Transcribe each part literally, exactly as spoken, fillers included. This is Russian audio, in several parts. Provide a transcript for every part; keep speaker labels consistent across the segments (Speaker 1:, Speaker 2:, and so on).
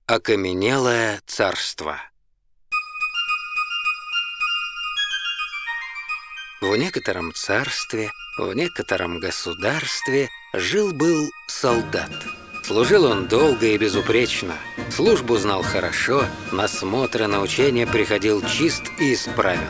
Speaker 1: Окаменелое царство. В некотором царстве, в некотором государстве жил-был солдат. Служил он долго и безупречно, службу знал хорошо, на смотры, на учения приходил чист и исправен.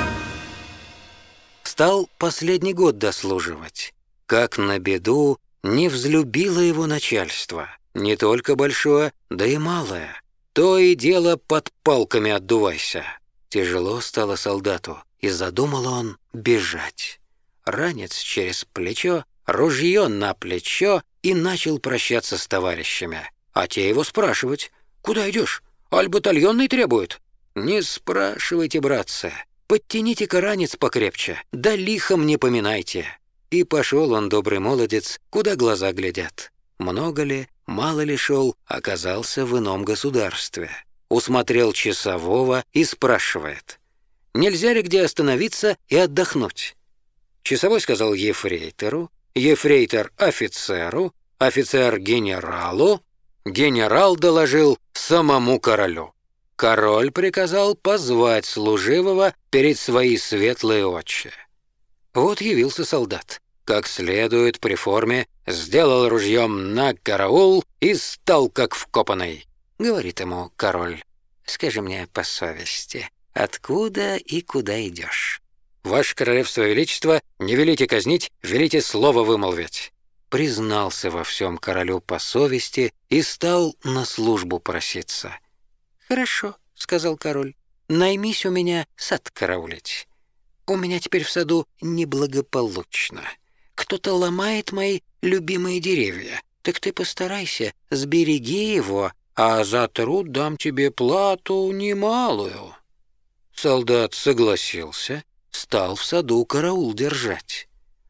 Speaker 1: Стал последний год дослуживать. Как на беду, не взлюбило его начальство. Не только большое, да и малое. То и дело под палками отдувайся. Тяжело стало солдату, и задумал он бежать. Ранец через плечо, ружье на плечо, и начал прощаться с товарищами. А те его спрашивать: «Куда идешь? Аль батальонный требует?» «Не спрашивайте, братцы, подтяните-ка ранец покрепче, да лихом не поминайте». И пошел он, добрый молодец, куда глаза глядят. Много ли, мало ли шел, оказался в ином государстве. Усмотрел часового и спрашивает: «Нельзя ли где остановиться и отдохнуть?» Часовой сказал ефрейтору, ефрейтор офицеру, офицер генералу, генерал доложил самому королю. Король приказал позвать служивого перед свои светлые очи. Вот явился солдат. Как следует при форме, сделал ружьем на караул и стал как вкопанный. Говорит ему король: «Скажи мне по совести, откуда и куда идешь?» «Ваше королевство величество, не велите казнить, велите слово вымолвить». Признался во всем королю по совести и стал на службу проситься. «Хорошо», — сказал король, — «наймись у меня сад караулить. У меня теперь в саду неблагополучно. Кто-то ломает мои любимые деревья. Так ты постарайся, сбереги его, а за труд дам тебе плату немалую». Солдат согласился, стал в саду караул держать.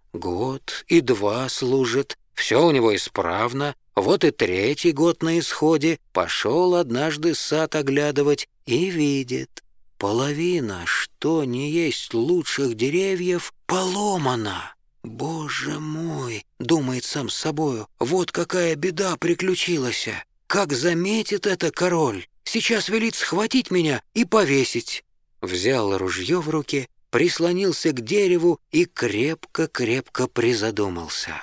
Speaker 1: Год и два служит, все у него исправно. Вот и третий год на исходе, пошел однажды сад оглядывать и видит: половина, что не есть лучших деревьев, поломана. «Боже мой!» — думает сам с собою, «вот какая беда приключилась! Как заметит это король! Сейчас велит схватить меня и повесить!» Взял ружье в руки, прислонился к дереву и крепко-крепко призадумался.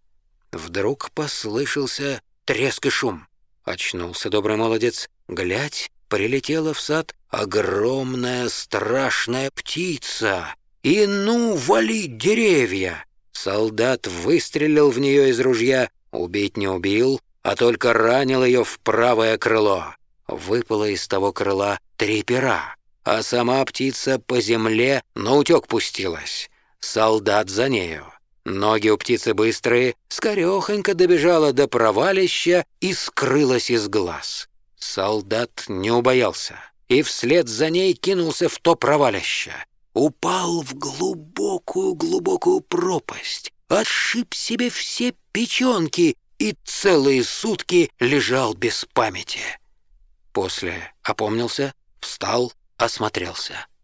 Speaker 1: Вдруг послышался треск и шум. Очнулся добрый молодец. Глядь, прилетела в сад огромная страшная птица. И ну валить деревья! Солдат выстрелил в нее из ружья, убить не убил, а только ранил ее в правое крыло. Выпало из того крыла три пера, а сама птица по земле наутек пустилась. Солдат за нею. Ноги у птицы быстрые, скорехонько добежала до провалища и скрылась из глаз. Солдат не убоялся и вслед за ней кинулся в то провалище. Упал в глубокую-глубокую пропасть, отшиб себе все печенки и целые сутки лежал без памяти. После опомнился, встал, осмотрелся.